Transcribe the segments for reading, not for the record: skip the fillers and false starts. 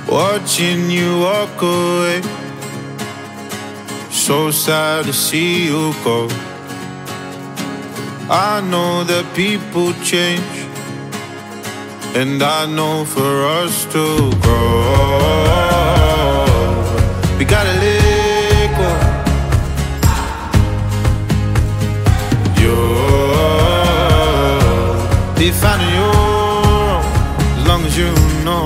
watching you walk away. So sad to see you go. I know that people change, and I know for us to grow, we gotta let go. You'll be finding your own, as long as you know.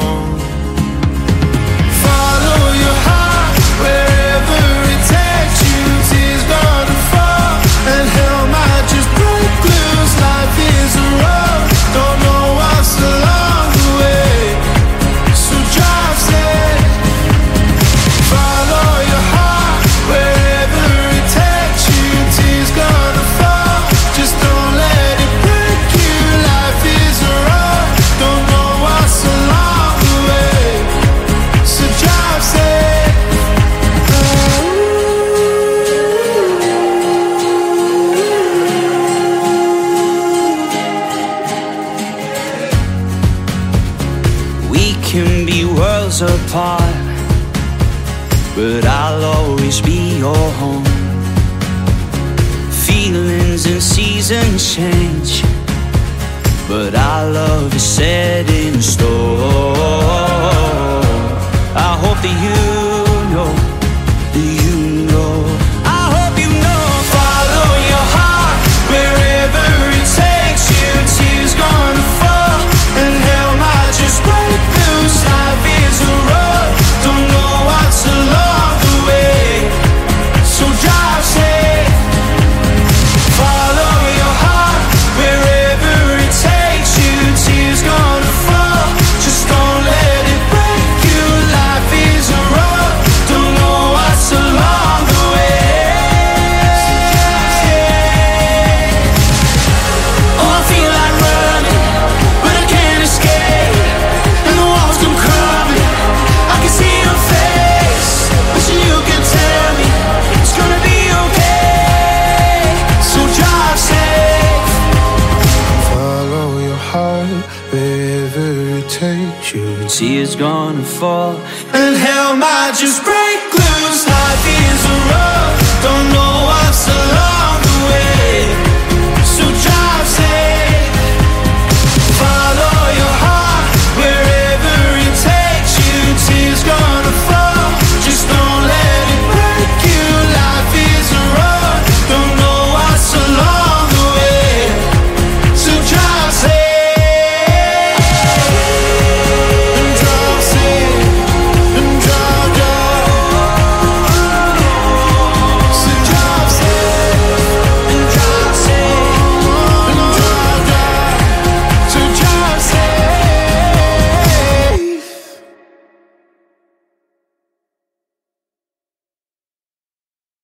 Follow your heart wherever it takes you. Tears gonna fall and hell might just break loose. Life is a road, don't know what's along the way, so drive safe. Follow your heart wherever it takes you. Tears gonna fall, just don't let it break you. Life is a road, don't know what's along the way, so drive safe. We can be worlds apart, but I'll always be your home. Feelings and seasons change, but our love is set in stone. I hope that you know, I hope you know. Follow your heart wherever it takes you. Tears gonna fall and hell might just break loose. Life is a road, don't know what's along the way, so drive safe. Follow your heart wherever it takes you. Tears gonna fall, just don't let it break you. Life is a road, don't know what's along the way. Oh, I feel like running, but I can't escape, and the walls come crumbling. I can see your face, wishing you could tell me it's gonna be okay, so drive safe. Follow your heart wherever it takes you. Tears gonna fall And hell might just break loose. Life is a road, don't know what's along the way, so drive safe.